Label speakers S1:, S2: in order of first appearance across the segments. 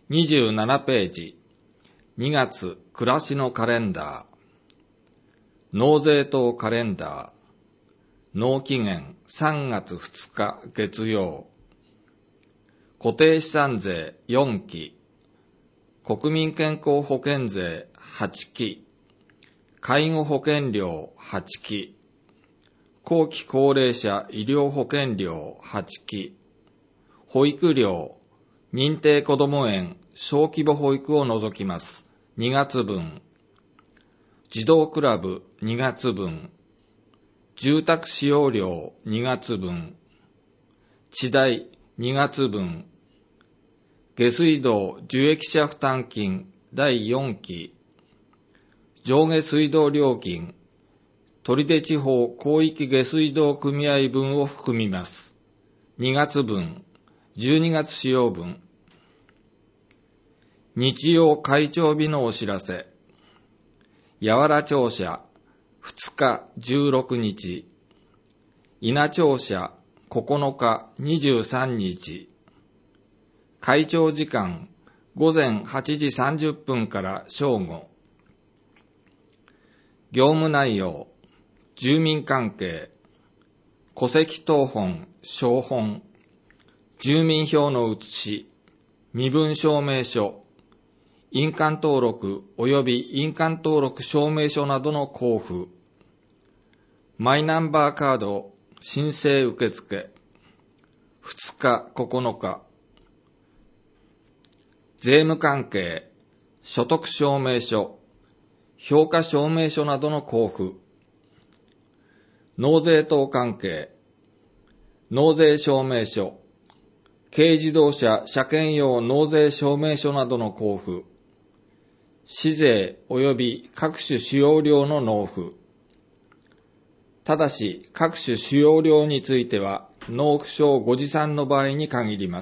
S1: 27ページ、2月暮らしのカレンダー、納税等カレンダー、納期限3月2日月曜、固定資産税4期、国民健康保険税8期、介護保険料8期、後期高齢者医療保険料8期、保育料、認定こども園、小規模保育を除きます。2月分。児童クラブ2月分。住宅使用料2月分。地代2月分。下水道受益者負担金第4期。上下水道料金、取手地方広域下水道組合分を含みます。2月分。12月使用分。日曜開庁日のお知らせ。八原庁舎2日16日。稲庁舎9日23日。開庁時間午前8時30分から正午。業務内容、住民関係、戸籍謄本、抄本、住民票の写し、身分証明書、印鑑登録及び印鑑登録証明書などの交付、マイナンバーカード申請受付、2日9日、税務関係、所得証明書、評価証明書などの交付、納税等関係、納税証明書、軽自動車車検用納税証明書などの交付、市税及び各種使用料の納付。ただし、各種使用料については、納付書ご持参の場合に限ります。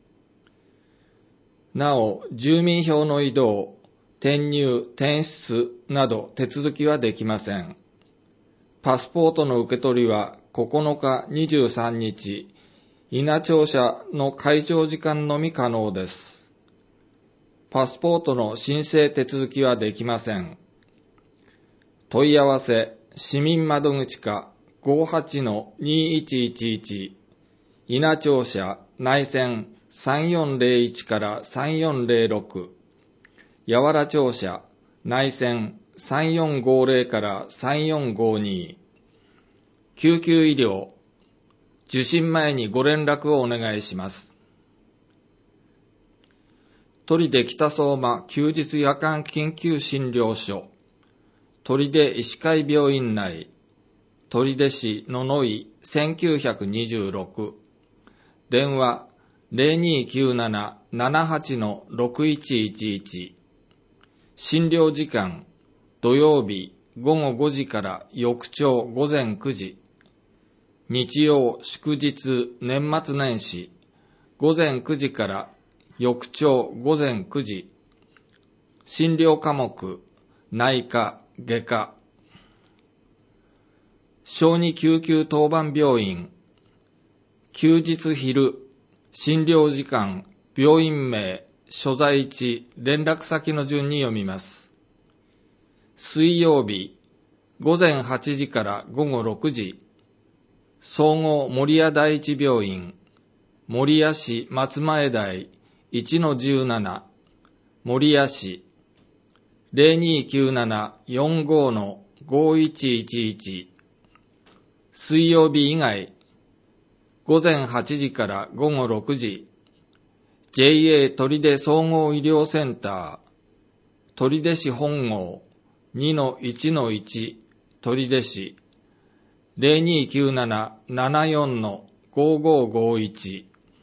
S1: なお、住民票の移動、転入、転出など手続きはできません。パスポートの受け取りは9日23日、稲庁舎の開庁時間のみ可能です。パスポートの申請手続きはできません。問い合わせ、市民窓口課 58-2111 稲庁舎内線3401から3406八原庁舎内線3450から3452救急医療受診前にご連絡をお願いします。取手北相馬休日夜間緊急診療所取手医師会病院内取手市野々井1926電話 0297-78-6111 診療時間土曜日午後5時から翌朝午前9時日曜祝日年末年始午前9時から翌朝午前9時診療科目内科外科小児救急当番病院休日昼診療時間病院名所在地連絡先の順に読みます。水曜日午前8時から午後6時総合守谷第一病院守谷市松前台 1-17 守谷市 0297-45-5111 水曜日以外午前8時から午後6時 JA 取手総合医療センター取手市本郷 2-1-1 取手市 0297-74-5551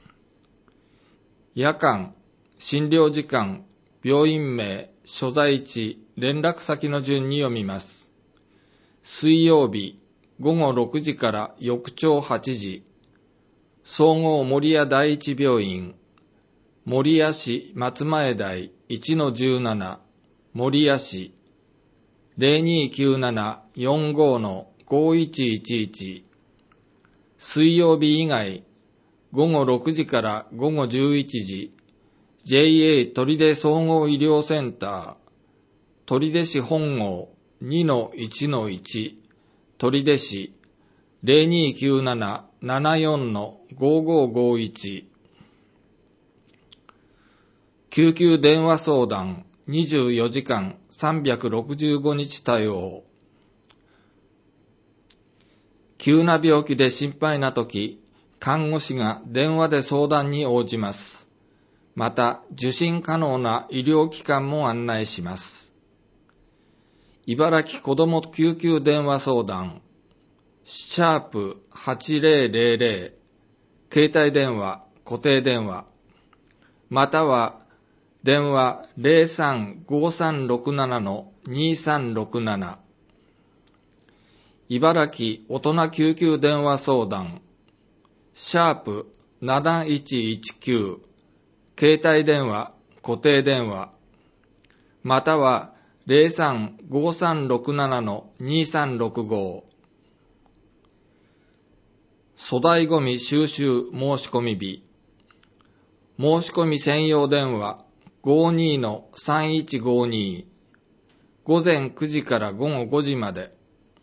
S1: 夜間診療時間病院名所在地連絡先の順に読みます。水曜日午後6時から翌朝8時総合守谷第一病院守谷市松前台 1-17 守谷市 0297-45-5111 水曜日以外午後6時から午後11時 JA 取手総合医療センター、取手市本郷 2-1-1、取手市 0297-74-5551、救急電話相談24時間365日対応。急な病気で心配なとき、看護師が電話で相談に応じます。また、受診可能な医療機関も案内します。茨城子ども救急電話相談、#8000、携帯電話、固定電話、または、電話 035367-2367、茨城大人救急電話相談、#7119、携帯電話、固定電話、または035367-2365、粗大ごみ収集申し込み日、申し込み専用電話 52-3152、午前9時から午後5時まで。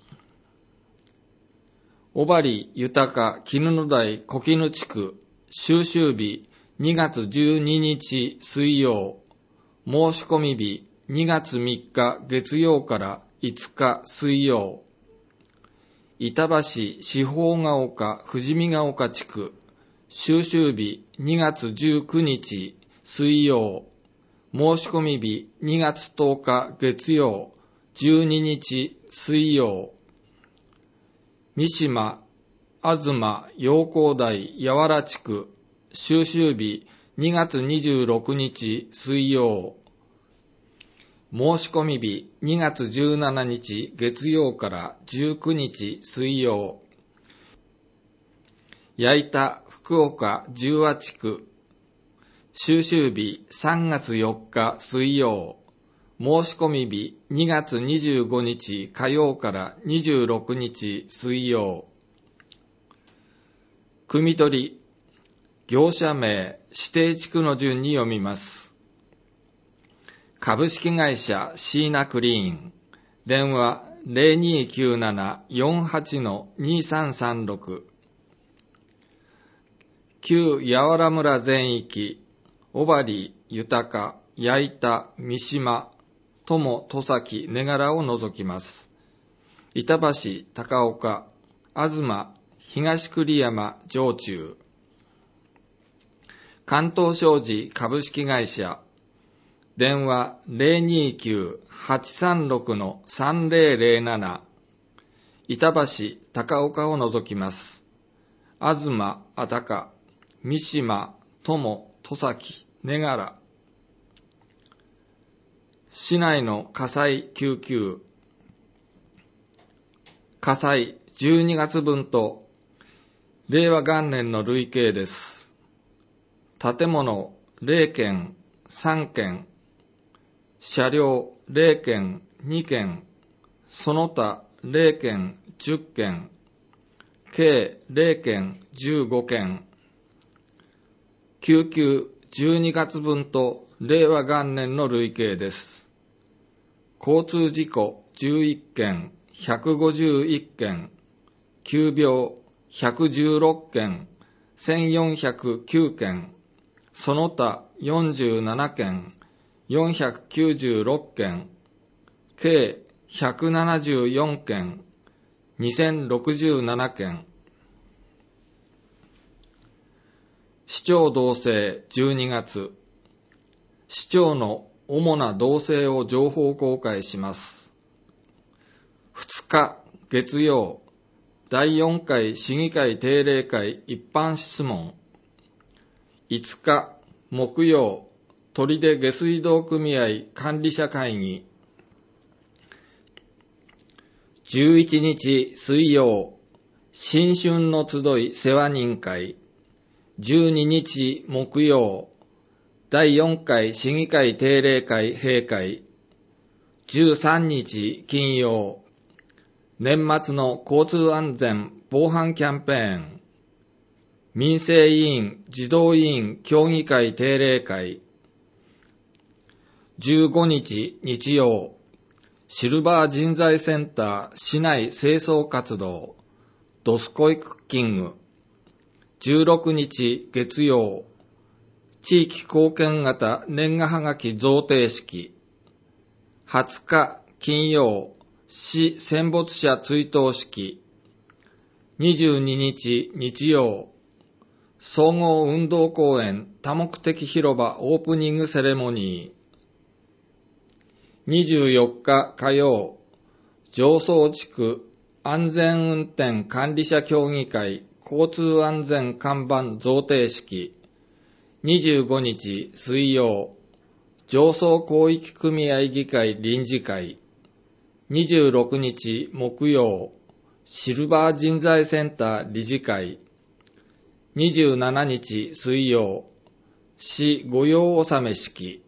S1: 小針豊絹野台小絹地区収集日2月12日水曜、申し込み日2月3日月曜から5日水曜。板橋四方ヶ丘富士見ヶ丘地区収集日2月19日水曜、申し込み日2月10日月曜12日水曜。三島東陽光台八原地区収集日2月26日水曜、申し込み日2月17日月曜から19日水曜。矢板福岡十和地区収集日3月4日水曜、申し込み日2月25日火曜から26日水曜。汲み取り、業者名、指定地区の順に読みます。株式会社シーナクリーン、電話 0297-48-2336、旧八原村全域、小針、豊、矢板、三島、友、戸崎、根柄を除きます。板橋、高岡、東、東栗山、上中。関東商事株式会社、電話 029-836-3007、板橋、高岡を除きます。東、あたか、三島、友、戸崎、根柄。市内の火災救急、火災12月分と令和元年の累計です。建物0件、3件、車両0件、2件、その他0件、10件、計0件、15件、救急12月分と令和元年の累計です。交通事故11件、151件、急病116件、1409件、その他47件、496件、計174件、2067件。市長動静12月。市長の主な動静を情報公開します。2日月曜、第4回市議会定例会一般質問。5日木曜、取手下水道組合管理者会議。11日水曜、新春の集い世話人会。12日木曜、第4回市議会定例会閉会。13日金曜、年末の交通安全防犯キャンペーン。民生委員児童委員協議会定例会。 15日日曜、シルバー人材センター市内清掃活動、ドスコイクッキング。16日月曜、地域貢献型年賀はがき贈呈式。20日金曜、市戦没者追悼式。22日日曜、総合運動公園多目的広場オープニングセレモニー。24日火曜、常総地区安全運転管理者協議会交通安全看板贈呈式。25日水曜、常総広域組合議会臨時会。26日木曜、シルバー人材センター理事会。27日水曜、市御用納め式。